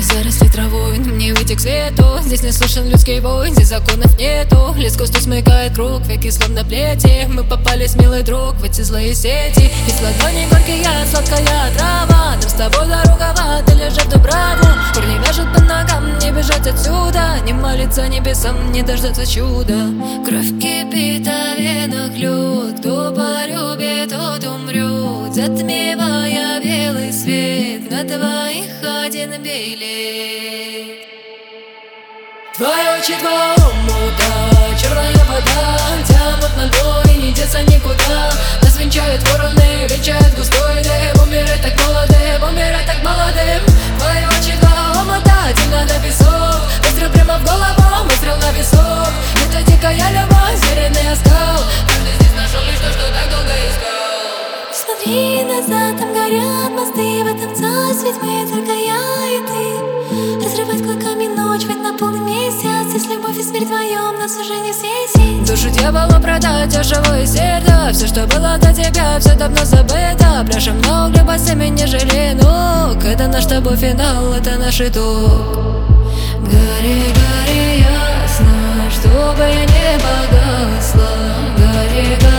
заросли травой, но мне выйти к свету. Здесь не слышен людский вой, здесь законов нету. Лес густо смыкает круг, веки словно плети. Мы попались, милый друг, в эти злые сети. Из ладони горький яд, сладкая трава. Нам с тобой дорога, ты лежишь в Дубраву. Корни вяжут по ногам, не бежать отсюда. Не молиться небесам, не дождаться чуда. Кровь кипит, а в венах лед. Кто полюбит, тот умрет, затмевая белый свет. На твоих один билет. Твои очи, два омута, черная вода тянут на дно и не деться никуда. Нас венчают вороны, венчают густой дым. Умирать так молодым, умирать так молодым. Твои очи, два омута, темно на песок. Выстрел прямо в голову, выстрел на висок. Это дикая любовь, звериный оскал. Каждый здесь нашел лишь то, что так долго искал. Смотри назад, там горят мосты. В этом царстве тьмы только я и ты. Разрывать клыками ночь, ведь на полный месяц. Здесь любовь и смерть вдвоем, нас уже не взвесить. Душу дьяволу продать, а живое сердце. Все, что было до тебя, все давно забыто. Пляшем на угле, басами не жалей ног. Это наш с тобой финал, это наш итог. Гори, гори ясно, чтобы я не погасла. Гори, гори.